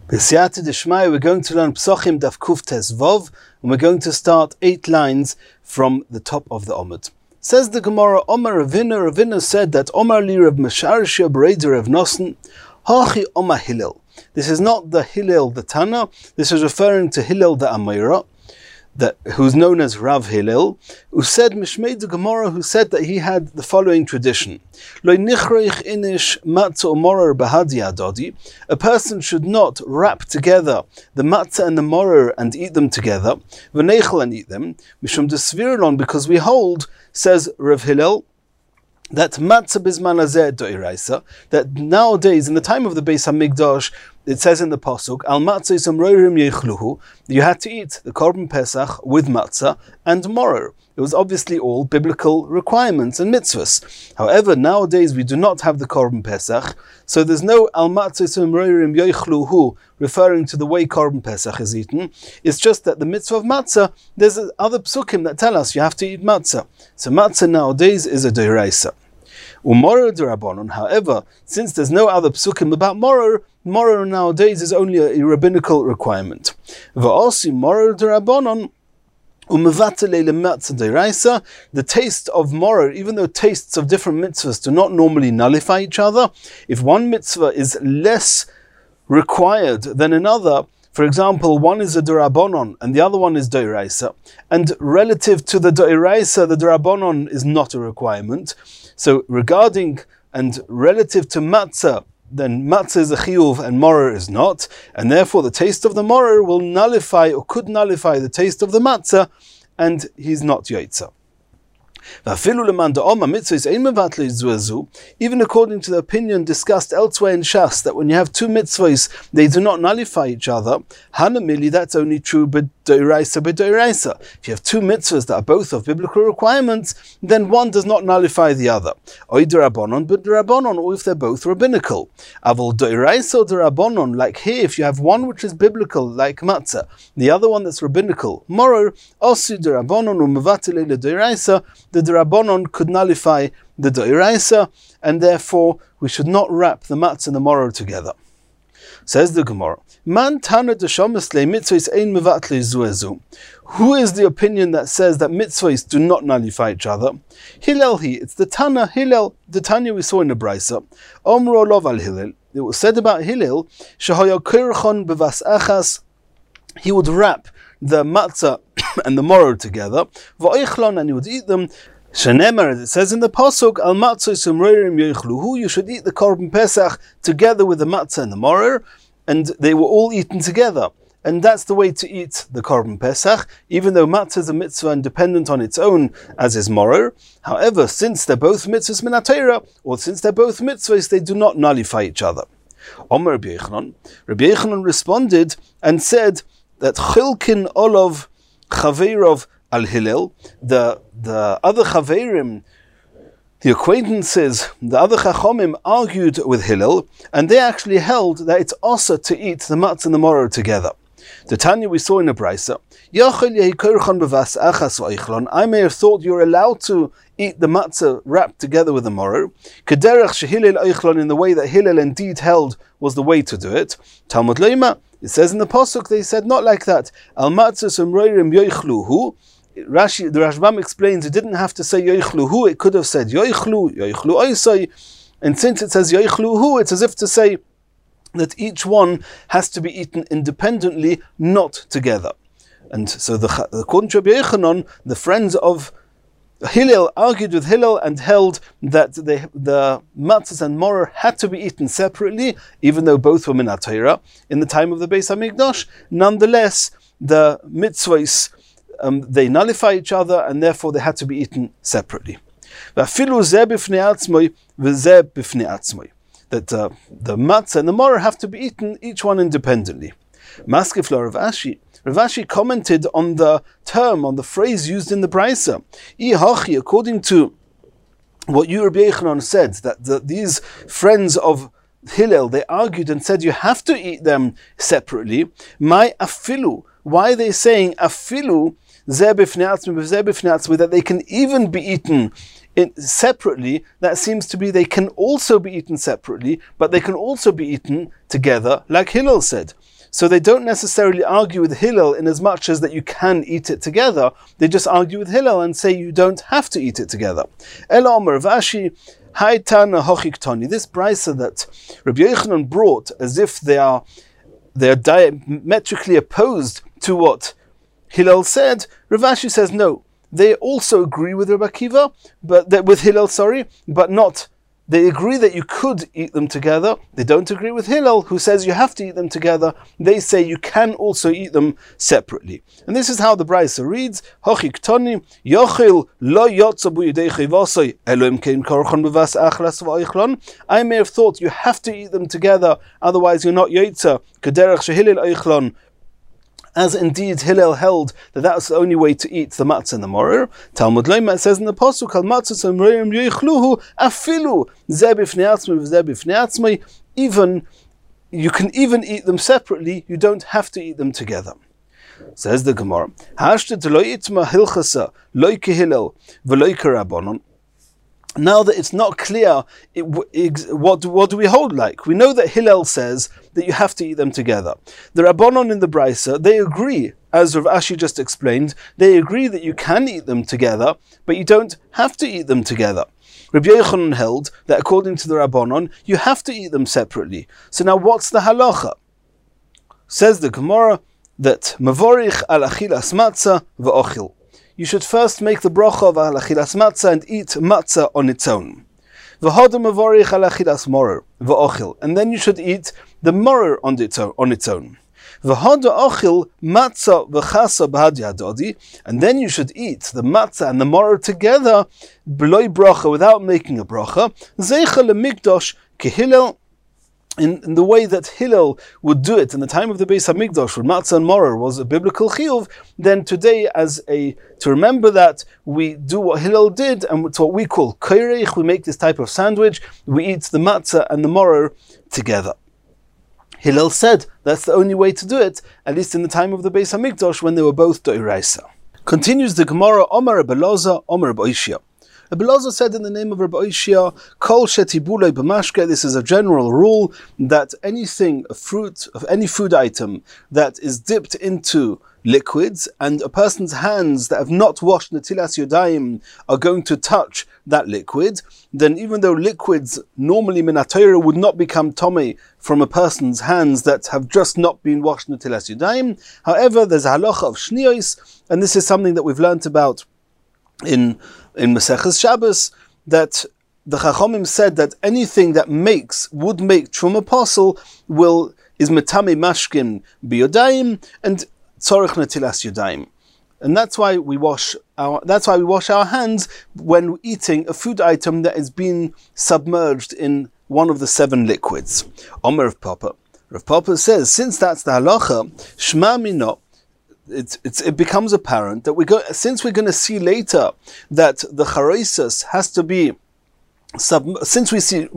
B'siyata d'shmaya, we're going to learn Psochim Daf Kuf Tes Vov, and we're going to start 8 lines from the top of the Omud. Says the Gemara, Omar Ravina said that Omar li Rav Mesharshia Bereder Rav Nosson, Hachi Omar Hillel. This is not the Hillel the Tana, this is referring to Hillel the Amira, who's known as Rav Hillel, who said, Mishmei the Gemara, who said that he had the following tradition. A person should not wrap together the matzah and the morer and eat them together, and eat them, because we hold, says Rav Hillel, that matzah bizman hazeh do'iraisa, that nowadays, in the time of the Beis HaMikdash, it says in the Pasuk, Al matzah isam roirim yechluhu, you had to eat the Korban Pesach with matzah and morer. It was obviously all biblical requirements and mitzvahs. However, nowadays we do not have the Korban Pesach, so there's no Al matzah isam roirim yechluhu referring to the way Korban Pesach is eaten. It's just that the mitzvah of matzah, there's other psukim that tell us you have to eat matzah. So matzah nowadays is a doiraisa. Umorer d'Rabbanon, however, since there's no other psukim about morer nowadays is only a rabbinical requirement. V'osi morer d'Rabbanon, the taste of morer, even though tastes of different mitzvahs do not normally nullify each other, if one mitzvah is less required than another, for example, one is a d'Rabbanon and the other one is d'Oraisa, and relative to the d'Oraisa, the d'Rabbanon is not a requirement. So regarding and relative to matzah, then matzah is a chiyuv and morer is not, and therefore the taste of the morer will nullify or could nullify the taste of the matzah, and he's not yoitza. Even according to the opinion discussed elsewhere in Shas, that when you have two mitzvahs, they do not nullify each other, Hanamili, that's only true b'doiraisa. If you have two mitzvahs that are both of biblical requirements, then one does not nullify the other. Or if they're both rabbinical. Avol doiraisa or d'Rabbanon, like here, if you have one which is biblical, like matzah, the other one that's rabbinical, morer, osu d'Rabbanon u'mevatel doiraisa, the d'Rabbanon could nullify the d'Oraisa, and therefore we should not wrap the matzah and the morer together. Says the Gemara, Man tana d'shamasle mitzvahs ein mevatle zuezu. Who is the opinion that says that mitzvahs do not nullify each other? Hillel it's the Tana Hillel, the Tanya we saw in the Brisa. Omro lov al Hillel. It was said about Hillel, Shahaya kirchon bevas achas, he would wrap the matzah and the morer together, and he would eat them. Shenemar, it says in the pasuk, Al matzah sumreirim yechluhu, you should eat the Korban Pesach together with the matzah and the morer, and they were all eaten together. And that's the way to eat the Korban Pesach, even though matzah is a mitzvah independent on its own, as is morer. However, since they're both mitzvahs min haTorah, or since they're both mitzvahs, they do not nullify each other. Omer Rabbi Yochanan responded and said that Chilkin Olov Chaveirov al Hillel, the other Chaverim, the acquaintances, the other Chachomim argued with Hillel, and they actually held that it's also to eat the matzah and the morer together. The Tanya we saw in the Brisa, I may have thought you're allowed to eat the matzah wrapped together with the morer, in the way that Hillel indeed held was the way to do it. Talmud Leima, it says in the Pasuk, they said not like that. Al matzah sumreirim yoichluhu. The Rashbam explains it didn't have to say yoichluhu, it could have said yoichlu oisai, and since it says yoichluhu, it's as if to say that each one has to be eaten independently, not together. And so according to Rabbi Yochanan, the friends of Hillel argued with Hillel and held that the matzahs and morer had to be eaten separately, even though both were min haTorah in the time of the Beis HaMikdash. Nonetheless, the mitzvahs, they nullify each other, and therefore they had to be eaten separately. That the matzah and the morer have to be eaten, each one independently. Maskefla Rav Ashi commented on the term, on the phrase used in the Brisa. According to what you, Rabbi Yochanan, said, that these friends of Hillel, they argued and said you have to eat them separately. My afilu, why are they saying afilu that they can even be eaten separately? That seems to be they can also be eaten separately, but they can also be eaten together, like Hillel said. So they don't necessarily argue with Hillel in as much as that you can eat it together. They just argue with Hillel and say you don't have to eat it together. Ela Omer Rav Ashi, Haitana Hochiktoni. This brisa that Rabbi Yochanan brought as if they are diametrically opposed to what Hillel said, Rav Ashi says no. They also agree with Rabbi Akiva, with Hillel, but not. They agree that you could eat them together. They don't agree with Hillel, who says you have to eat them together. They say you can also eat them separately. And this is how the Brisa reads: Hochik Toni Yochil lo yotza bu yidei chivosoi Elohim kein korchon bevas achlas v'oichlon. I may have thought you have to eat them together, otherwise you're not yotza kederech shehilil oichlon. As indeed Hillel held that was the only way to eat the matzah and the moror. Talmud Lema says in the pasuk, "Al matzah and yoichluhu afilu ze b'fnei atzmai v'ze b'fnei atzmai." Even you can even eat them separately. You don't have to eat them together. Says the Gemara, "Hashtet lo itma hilchasa lo kehillel v'lo kerabanon." Now that it's not clear, what do we hold like? We know that Hillel says that you have to eat them together. The Rabbanon in the Brisa, they agree, as Rav Ashi just explained, they agree that you can eat them together, but you don't have to eat them together. Rabbi Yochanan held that according to the Rabbanon, you have to eat them separately. So now what's the halacha? Says the Gemara that Mavorich al achilas matzah v'ochil. You should first make the bracha of al achilas matzah and eat matzah on its own. V'hoda mavorich al achilas moror v'ochil, and then you should eat the moror on its own. V'hoda ochil matzah v'chasa b'had yadodi, and then you should eat the matzah and the moror together, b'loi bracha, without making a bracha. Zeicha lemikdosh kehillel, in the way that Hillel would do it in the time of the Beis Hamikdash, when matzah and moror was a biblical chiyuv, then today, to remember that, we do what Hillel did, and it's what we call koirech. We make this type of sandwich. We eat the matzah and the moror together. Hillel said that's the only way to do it, at least in the time of the Beis Hamikdash, when they were both doiraisa. Continues the Gemara, Omer Rabbi Elazar, Omer Rabbi Oishia. Rabbi Elazar said in the name of Rabbi Oishia, Kol shetibulei b'mashke, this is a general rule that anything, a fruit, of any food item that is dipped into liquids and a person's hands that have not washed netilas yodayim are going to touch that liquid, then even though liquids normally min haTorah would not become tomei from a person's hands that have just not been washed netilas yodayim, however, there's a halacha of shniyos, and this is something that we've learnt about in Maseches Shabbos, that the Chachomim said that anything that would make Truma Apostle is metame mashkin biyodayim and tzorich netilas yodayim, and that's why we wash our hands when eating a food item that has been submerged in one of the 7 liquids. Omer Rav Papa. Rav Papa says, since that's the halacha, shma mino, it becomes apparent that since we're going to see later that the charoisus has to be since we see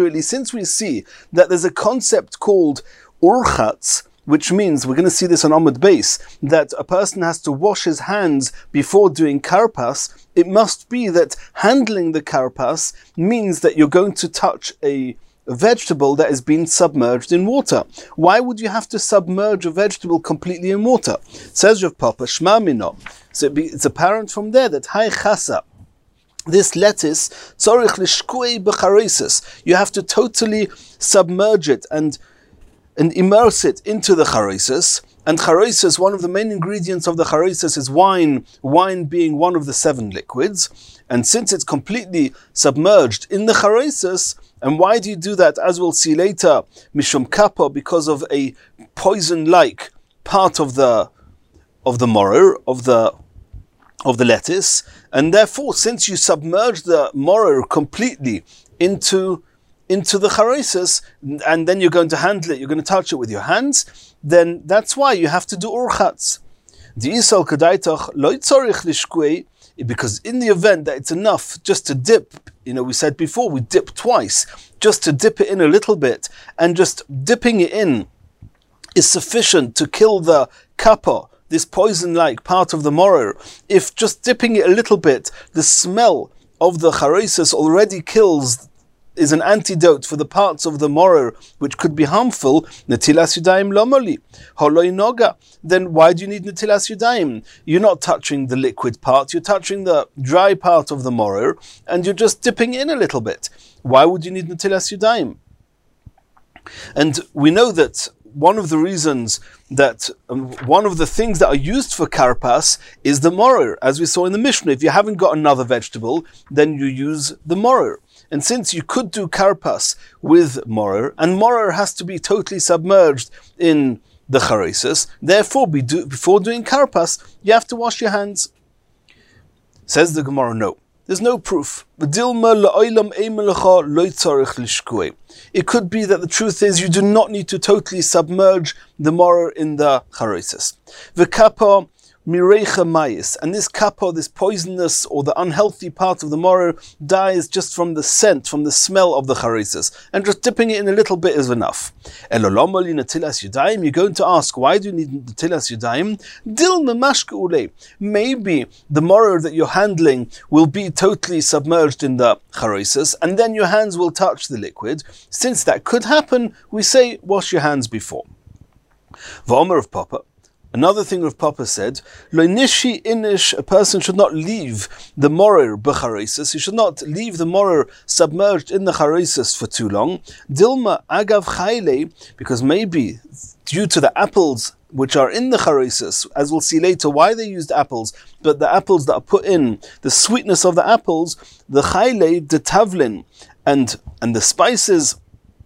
that there's a concept called urchatz, which means, we're going to see this on Amud Beis, that a person has to wash his hands before doing karpas. It must be that handling the karpas means that you're going to touch a vegetable that has been submerged in water. Why would you have to submerge a vegetable completely in water? Says Rav Papa, Shma mino. So it's apparent from there that hay chasa, this lettuce, tzorich lishkui b'charoisus, you have to totally submerge it and immerse it into the charoisus. And charoisus, one of the main ingredients of the charoisus is wine being one of the 7 liquids. And since it's completely submerged in the charoisus, and why do you do that? As we'll see later, mishum kappa, because of a poison-like part of the moror, of the lettuce, and therefore, since you submerge the moror completely into the charoisus, and then you're going to handle it, you're going to touch it with your hands, then that's why you have to do urchatz. Because in the event that it's enough just to dip, we said before, we dip twice, just to dip it in a little bit, and just dipping it in is sufficient to kill the kappa, this poison-like part of the moror. If just dipping it a little bit, the smell of the charoisus already kills is an antidote for the parts of the moror which could be harmful, netilas yadayim lomoli, holoi noga, then why do you need netilas yadayim? You're not touching the liquid part, you're touching the dry part of the moror, and you're just dipping in a little bit. Why would you need netilas yadayim? And we know that one of the reasons that one of the things that are used for karpas is the moror. As we saw in the Mishnah, if you haven't got another vegetable, then you use the moror. And since you could do karpas with moror, and moror has to be totally submerged in the charesis, therefore before doing karpas, you have to wash your hands. Says the Gemara, no. There's no proof. It could be that the truth is you do not need to totally submerge the moror in the charesis. V'kapa mirecha mayis, and this kappa, this poisonous or the unhealthy part of the moror, dies just from the scent, from the smell of the charesis, and just dipping it in a little bit is enough. You're going to ask, why do you need netilas yadayim? Maybe the moror that you're handling will be totally submerged in the charesis, and then your hands will touch the liquid. Since that could happen, we say wash your hands before. V'omer of Papa. Another thing Rav Papa said, Lo nishi inish, a person should not leave the moror b'charesis, he should not leave the moror submerged in the charesis for too long. Dilma agav chayle, because maybe due to the apples which are in the charesis, as we'll see later why they used apples, but the apples that are put in, the sweetness of the apples, the chayle, the tavlin, and the spices,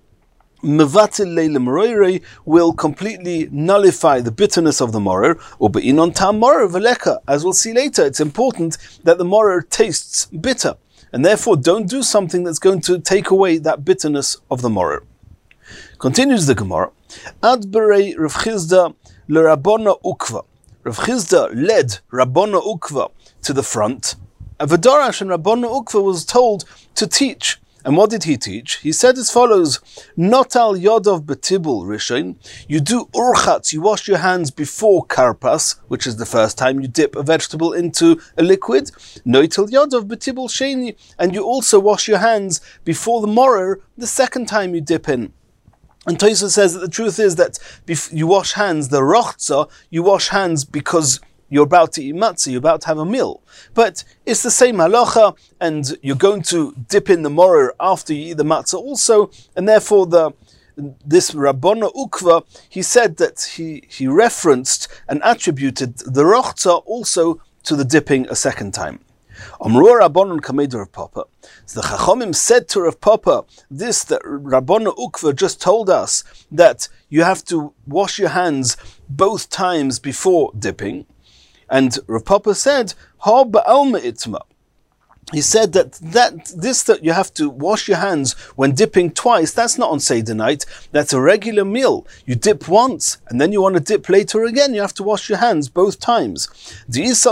will completely nullify the bitterness of the moror, as we'll see later. It's important that the moror tastes bitter, and therefore don't do something that's going to take away that bitterness of the moror. Continues the Gemara. Adberei Rav Chizda l'Rabbona Ukva. Rav Chizda led Rabbona Ukva to the front. Avadarash and Rabbona Ukva was told to teach. And what did he teach? He said as follows, Not al yodov betibul rishon, you do urchatz, you wash your hands before karpas, which is the first time you dip a vegetable into a liquid, noitel yodov betibul sheni, and you also wash your hands before the moror, the second time you dip in. And Tosfos says that the truth is that you wash hands, the rochza, you wash hands because you're about to eat matzah, you're about to have a meal. But it's the same halacha, and you're going to dip in the moror after you eat the matzah also, and therefore this Rabbona Ukva, he said that he referenced and attributed the rochza also to the dipping a second time. Amru Rabbanon Kamei Rav Papa. So the Chachamim said to Rav Papa, this that Rabbona Ukva just told us, that you have to wash your hands both times before dipping. And Rav Papa said, Ha ba'alma itma. He said that you have to wash your hands when dipping twice, that's not on Seder night, that's a regular meal. You dip once, and then you want to dip later again, you have to wash your hands both times. Because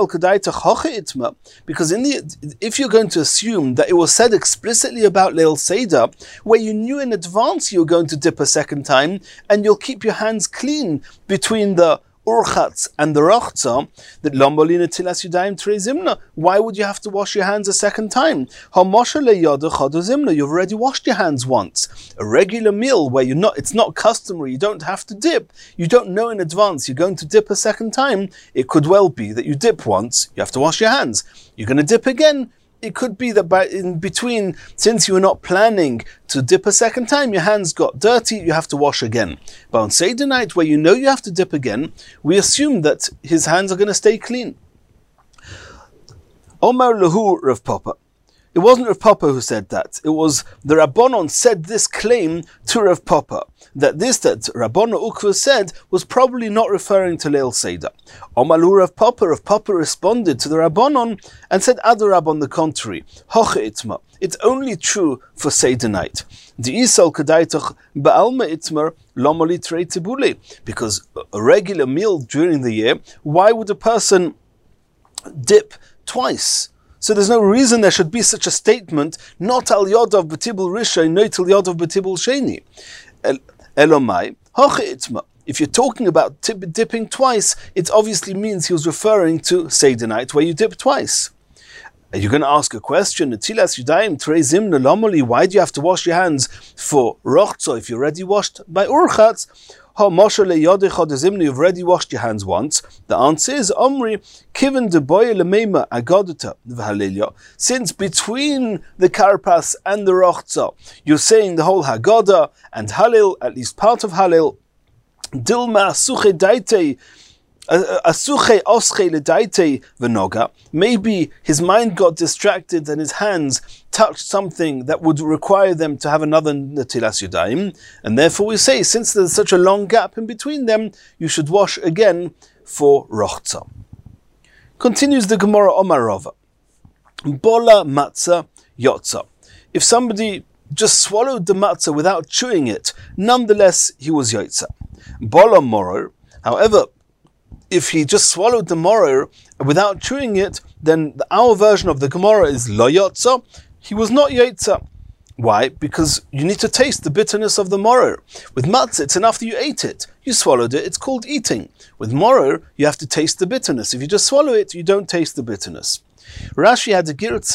if you're going to assume that it was said explicitly about Leil Seder, where you knew in advance you were going to dip a second time, and you'll keep your hands clean between the urchatz and the rochza, that lombolina tilas yudayim trezimna. Why would you have to wash your hands a second time? You've already washed your hands once. A regular meal where it's not customary, you don't have to dip. You don't know in advance you're going to dip a second time. It could well be that you dip once, you have to wash your hands. You're going to dip again. It could be that in between, since you were not planning to dip a second time, your hands got dirty, you have to wash again. But on Seder night, where you know you have to dip again, we assume that his hands are going to stay clean. Omar Lahu Rav Papa. It wasn't Rav Papa who said that. It was the Rabbanon said this claim to Rav Papa. That Rabbona Ukva said was probably not referring to Leil Seder. Omalu Rav Papa responded to the Rabbanon and said, Adarab, on the contrary, Hoche itma. It's only true for Seder night. Because a regular meal during the year, why would a person dip twice? So there's no reason there should be such a statement, not al yodov betibul rishon, not al yodov betibul sheni. Elomai, hoche itma. If you're talking about dipping twice, it obviously means he was referring to Seder night, where you dip twice. Are you going to ask a question? Netilas Yadayim Trei Zimna Lomoli. Why do you have to wash your hands for rochzo if you're already washed by urchatz? You've already washed your hands once. The answer is Omri Kiven de Boye Lemeima Agodata V'Halilya. Since between the karpas and the rochzo, you're saying the whole Haggadah and Halil, at least part of Halil. Dilma Suche Daite. Maybe his mind got distracted and his hands touched something that would require them to have another Netilas Yadayim, and therefore we say, since there's such a long gap in between them, you should wash again for rochza. Continues the Gemara Omar Rava. Bola matzah yotza. If somebody just swallowed the matzah without chewing it, nonetheless he was yotza. Bola moror, however, if he just swallowed the moror without chewing it, then our version of the Gemara is lo yotza. He was not yotza. Why? Because you need to taste the bitterness of the moror. With matzah, it's enough that you ate it. You swallowed it, it's called eating. With moror, you have to taste the bitterness. If you just swallow it, you don't taste the bitterness. Rashi had a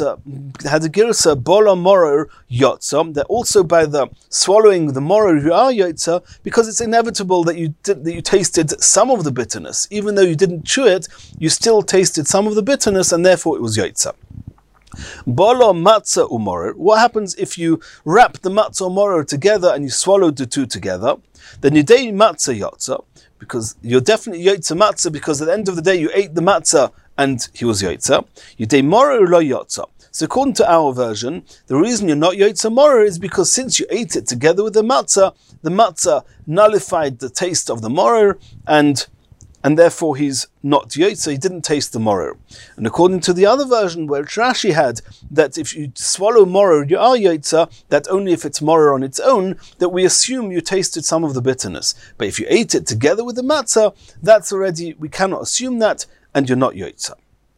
girsa bola moror yotza, that also by the swallowing the moror you are yotza, because it's inevitable that you tasted some of the bitterness. Even though you didn't chew it, you still tasted some of the bitterness, and therefore it was yotza. Bola matzah umoror. What happens if you wrap the matzah umoror together and you swallowed the two together? Then you day matzah yotza, because you're definitely yotza matzah, because at the end of the day you ate the matzah and he was yotza. You day moror lo yotza. So according to our version, the reason you're not yotza moror is because since you ate it together with the matzah nullified the taste of the moror, and therefore he's not yotza, he didn't taste the moror. And according to the other version, where Rashi had that if you swallow moror, you are yotza, that only if it's moror on its own, that we assume you tasted some of the bitterness. But if you ate it together with the matzah, that's already, we cannot assume that, and you're not yotza.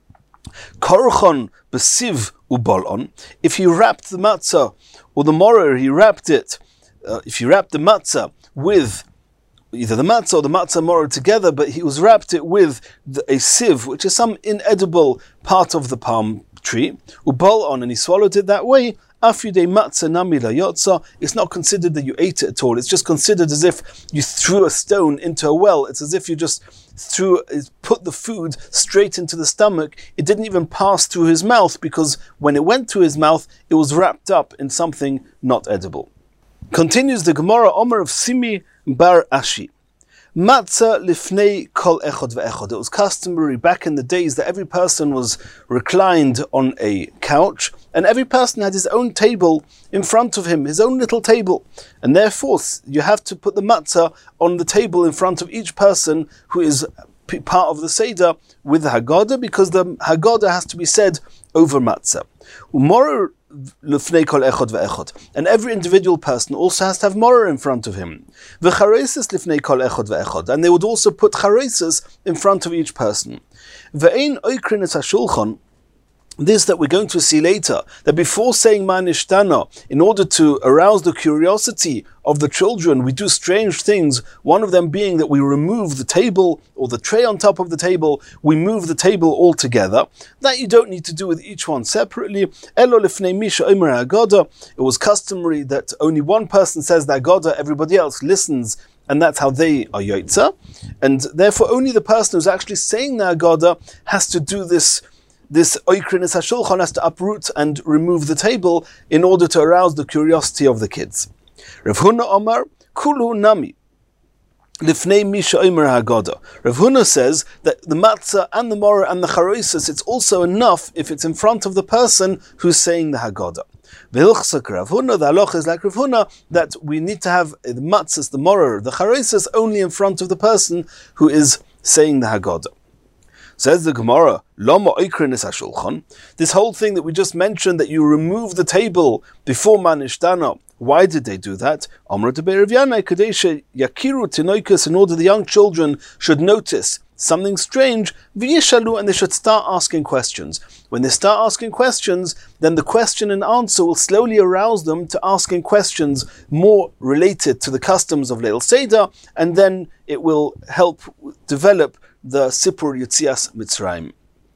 Korchon besiv ubolon. If he wrapped the matzah, or the moror, he wrapped it, if he wrapped the matzah with either the matzah or the matzah moror together, but he was wrapped it with a sieve, which is some inedible part of the palm tree, ubolon, and he swallowed it that way, afyudei matzah nami la yotza. It's not considered that you ate it at all. It's just considered as if you threw a stone into a well. It's as if you just put the food straight into the stomach. It didn't even pass through his mouth, because when it went to his mouth, it was wrapped up in something not edible. Continues the Gemara Omer of Simi bar Ashi. Matzah lifnei kol echod ve'echod. It was customary back in the days that every person was reclined on a couch, and every person had his own table in front of him, his own little table. And therefore, you have to put the matzah on the table in front of each person who is part of the Seder with the Haggadah, because the Haggadah has to be said over matzah. Umoror lifnei kol echod ve'echod. And every individual person also has to have moror in front of him. V'charesis lifnei kol echod ve'echod. And they would also put charesis in front of each person. Ve'ein oikrin es hashulchan. This that we're going to see later, that before saying Ma Nishtana, in order to arouse the curiosity of the children, we do strange things, one of them being that we remove the table, or the tray on top of the table, we move the table all together. That you don't need to do with each one separately. Elo lifnei misha omer haggadah. It was customary that only one person says the Haggadah, everybody else listens, and that's how they are yotza. And therefore only the person who's actually saying the Haggadah has to do this oikrin es hashulchan, has to uproot and remove the table in order to arouse the curiosity of the kids. Rav Huna Omar, Kulu Nami, Lifnei Misha Omer Haggadah. Rav Huna says that the matzah and the moror and the charoisus, it's also enough if it's in front of the person who's saying the Haggadah. V'hilchsak Rav Huna, the halacha is like Rav Huna, that we need to have the matzahs, the moror, the charoisus only in front of the person who is saying the Haggadah. Says the Gemara, Lama oikrin es hashulchan. This whole thing that we just mentioned, that you remove the table before Ma Nishtana, why did they do that? Amar de Rav Yanai kadesha yakiru tinoikus, in order the young children should notice something strange, v'yishalu, and they should start asking questions. When they start asking questions, then the question and answer will slowly arouse them to asking questions more related to the customs of Leil Seder, and then it will help develop the Sipur Yetzias Mitzrayim.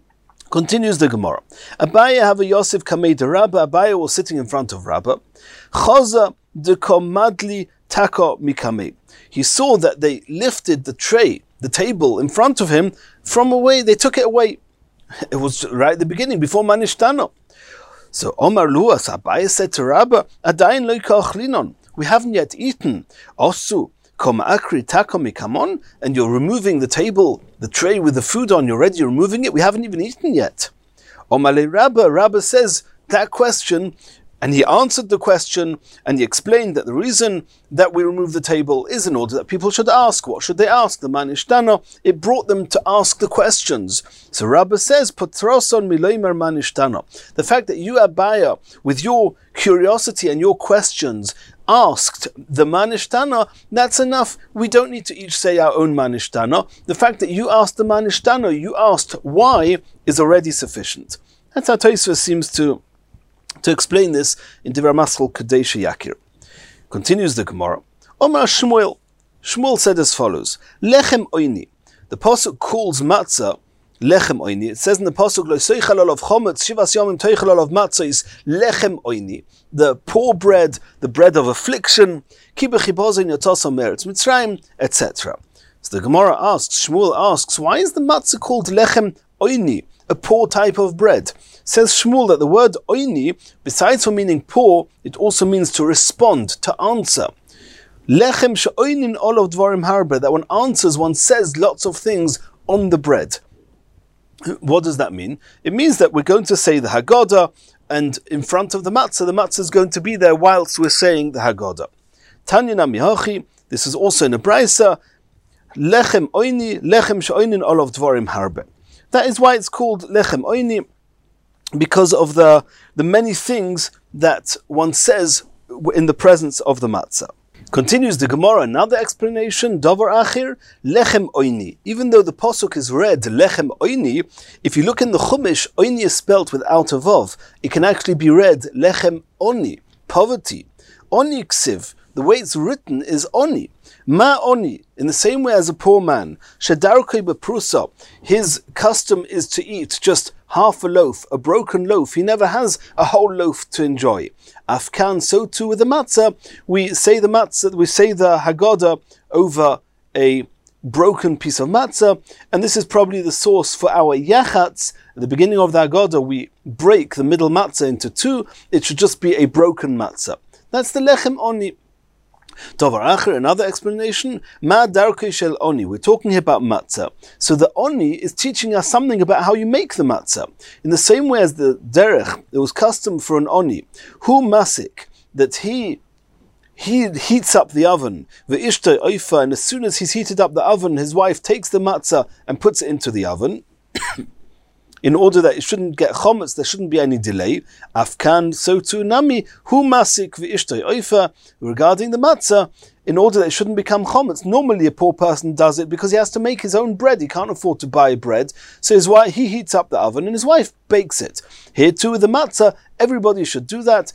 Continues the Gemara. Abaye have a Yosef kamei de Rabba. Abaye was sitting in front of Rabba. Chaza de komadli taka mikamei. He saw that they lifted the tray, the table in front of him from away. They took it away. It was right at the beginning, before Manishtana. So Omar Luas, Abaye said to Rabba, Adayin lo kachlinon. We haven't yet eaten. Osu kom akri taka mikamon, and you're removing the table, the tray with the food on. You're already removing it. We haven't even eaten yet. Omar le Rabba. Rabba says that question. And he answered the question, and he explained that the reason that we remove the table is in order that people should ask. What should they ask? The Manishtana, it brought them to ask the questions. So Rabba says, Patroson miloimer Manishtana. The fact that you, Abaye, with your curiosity and your questions, asked the Manishtana, that's enough. We don't need to each say our own Manishtana. The fact that you asked the Manishtana, you asked why, is already sufficient. That's how Tosfos seems to explain this in Divrei Maschil Kadesh Yakir. Continues the Gemara. Omar Shmuel. Shmuel said as follows: Lechem oini. The pasuk calls matzah lechem oini. It says in the pasuk lo seichel olav chometz shivas yomim teichel olav matzah is lechem oini. The poor bread, the bread of affliction. Ki bechibozin yotzos meretz Mitzrayim, etc. So the Gemara asks, Shmuel asks, why is the matzah called lechem oini, a poor type of bread? Says Shmuel that the word oini, besides for meaning poor, it also means to respond, to answer. Lechem she'oinin olav dvarim harbe, that one answers, one says lots of things on the bread. What does that mean? It means that we're going to say the Haggadah, and in front of the matzah is going to be there whilst we're saying the Haggadah. Tanya namihachi, this is also in a Braisa, lechem oini, lechem she'oinin olav dvarim harbe. That is why it's called lechem oini, because of the many things that one says in the presence of the matzah. Continues the Gemara, another explanation, Davar Achir, Lechem Oini. Even though the pasuk is read Lechem Oini, if you look in the Chumash, Oini is spelt without a vav. It can actually be read Lechem Oni, poverty. Oni ksiv, the way it's written is Oni. Ma Oni, in the same way as a poor man. Shedarkei beprusa, his custom is to eat just half a loaf, a broken loaf. He never has a whole loaf to enjoy. Afkan, so too with the matzah. We say the Haggadah over a broken piece of matzah, and this is probably the source for our yachatz. At the beginning of the Haggadah, we break the middle matzah into two. It should just be a broken matzah. That's the lechem oni. Davar Acher, another explanation, Ma Darkei Shel Oni. We're talking here about matzah. So the Oni is teaching us something about how you make the matzah. In the same way as the Derech, there was custom for an Oni, who masik, that he heats up the oven, Ve'ishtoi Oifa, and as soon as he's heated up the oven, his wife takes the matzah and puts it into the oven. In order that it shouldn't get chometz, there shouldn't be any delay. Afkan, so too nami, hu masik v'ishtoi oifa, regarding the matzah, in order that it shouldn't become chometz. Normally a poor person does it because he has to make his own bread. He can't afford to buy bread. So his wife, he heats up the oven and his wife bakes it. Here too with the matzah, everybody should do that.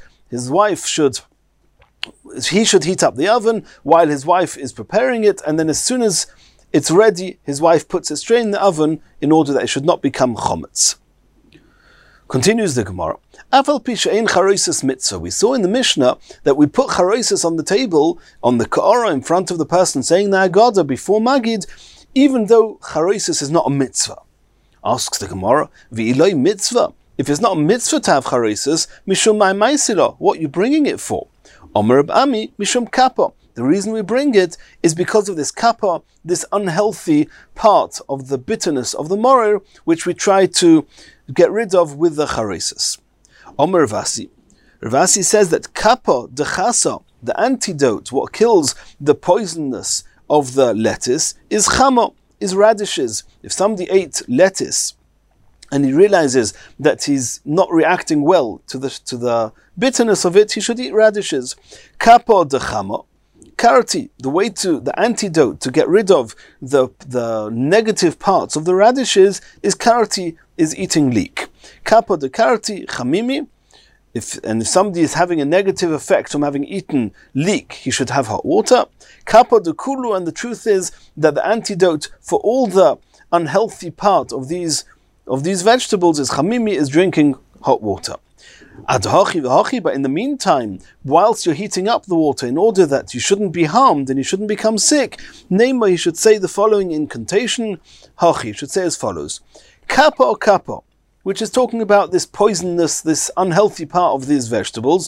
He should heat up the oven while his wife is preparing it, and then as soon as it's ready, his wife puts it straight in the oven in order that it should not become chometz. Continues the Gemara. Afal pi she'ein charoises mitzvah. We saw in the Mishnah that we put charoises on the table, on the ka'ara, in front of the person saying the Haggadah before Magid, even though charoises is not a mitzvah. Asks the Gemara, v'iloi mitzvah. If it's not a mitzvah to have charoises, mishum mai maisila, what are you bringing it for? Omer Reb Ami, mishum kappa. The reason we bring it is because of this kappa, this unhealthy part of the bitterness of the morer, which we try to get rid of with the charesis. Omer Ravasi. Ravasi says that kappa dechasa, the antidote, what kills the poisonous of the lettuce, is chama, is radishes. If somebody ate lettuce and he realizes that he's not reacting well to the bitterness of it, he should eat radishes. Kappa dechama. Karati, the antidote to get rid of the negative parts of the radishes is karati, is eating leek. Kappa de karati chamimi. If somebody is having a negative effect from having eaten leek, he should have hot water. Kappa de kulu, and the truth is that the antidote for all the unhealthy part of these of these vegetables is chamimi, is drinking hot water. But in the meantime, whilst you're heating up the water, in order that you shouldn't be harmed and you shouldn't become sick, Neymar, you should say the following incantation. Hachi, you should say as follows. Kappa or kappa, which is talking about this poisonous, this unhealthy part of these vegetables.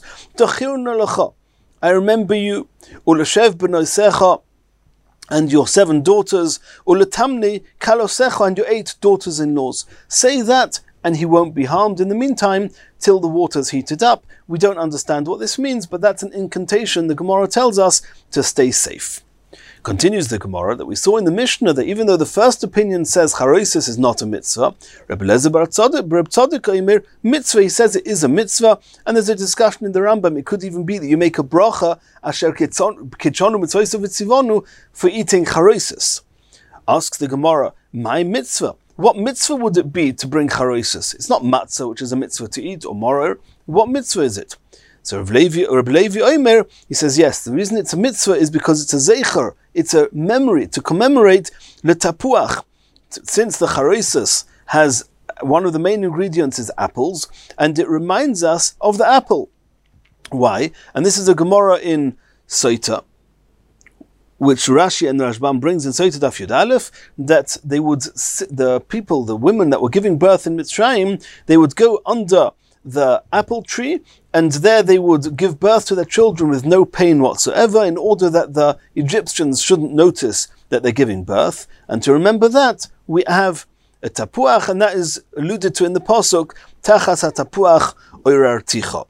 I remember you, ulashev b'noisecha, and your 7 daughters, ulatamni kalosecha, and your 8 daughters-in-laws. Say that, and he won't be harmed in the meantime, till the water's heated up. We don't understand what this means, but that's an incantation the Gemara tells us to stay safe. Continues the Gemara that we saw in the Mishnah that even though the first opinion says charosis is not a mitzvah, Reb Eliezer bar Tzadok Omer, mitzvah, he says it is a mitzvah, and there's a discussion in the Rambam. It could even be that you make a bracha asher kitchonu mitzvosav v'tzivonu for eating charosis. Asks the Gemara, my mitzvah. What mitzvah would it be to bring charosis? It's not matzah, which is a mitzvah to eat, or moror. What mitzvah is it? So Reb Levi Omer, he says, yes, the reason it's a mitzvah is because it's a zeicher, it's a memory, to commemorate letapuach. Since the charosis has, one of the main ingredients is apples, and it reminds us of the apple. Why? And this is a Gemara in Soita, which Rashi and Rashbam brings in Soita Daf Yud Aleph, that they would, the people, the women that were giving birth in Mitzrayim, they would go under the apple tree, and there they would give birth to their children with no pain whatsoever, in order that the Egyptians shouldn't notice that they're giving birth. And to remember that, we have a tapuach, and that is alluded to in the pasuk, Tachas hatapuach oirarticha.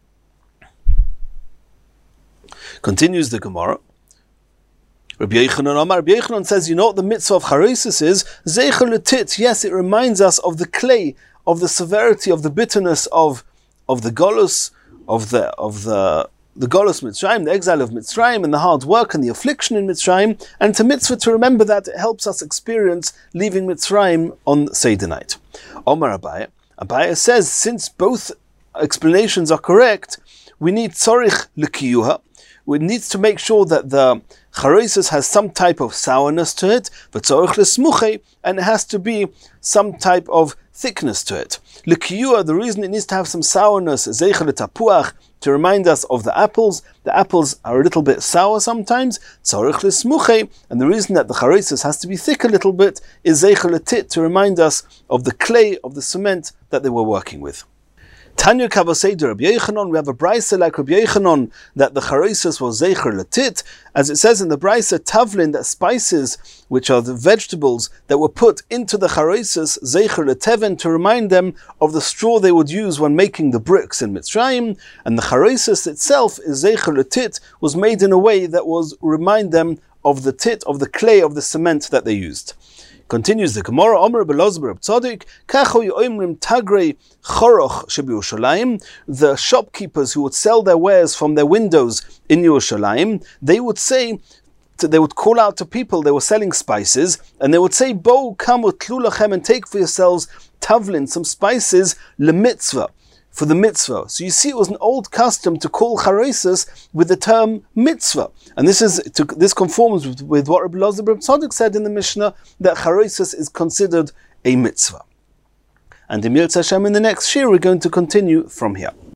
Continues the Gemara. Rabbi Yochanan says, you know what the mitzvah of charosis is? Zeicher letit. Yes, it reminds us of the clay, of the severity, of the bitterness of the golus, of the golus Mitzrayim, the exile of Mitzrayim, and the hard work and the affliction in Mitzrayim. And to mitzvah, to remember that, it helps us experience leaving Mitzrayim on Seder night. Omar Abaye says, since both explanations are correct, we need tzorich l'kiyuha. We need to make sure that the charosis has some type of sourness to it, and it has to be some type of thickness to it. L'kiyuah, the reason it needs to have some sourness, zeicher l'tapuach, to remind us of the apples. The apples are a little bit sour sometimes, and the reason that the charosis has to be thick a little bit is zeicher l'tit, to remind us of the clay, of the cement that they were working with. Tanya Kavaseider Rabbi Yochanan, we have a brisa like Rabbi Yochanan that the charosis was zeicher letit, as it says in the brisa tavlin, that spices, which are the vegetables that were put into the charosis, zeicher leteven, to remind them of the straw they would use when making the bricks in Mitzrayim, and the charosis itself is zeicher letit, was made in a way that was remind them of the tit, of the clay, of the cement that they used. Continues the Gemara, Omer Belozber Tzadik, Kacho Yoimrim Tagrei Choroch Shebiyushalayim, the shopkeepers who would sell their wares from their windows in Yerushalayim, they would say, they would call out to people, they were selling spices, and they would say, Bo come utlu lachem, and take for yourselves tavlin, some spices, lemitzvah, for the mitzvah. So you see, it was an old custom to call charosis with the term mitzvah. And this conforms with what Rabbi Elazar bar Tzadok said in the Mishnah, that charosis is considered a mitzvah. And in Yirtzeh Hashem, in the next shir, we're going to continue from here.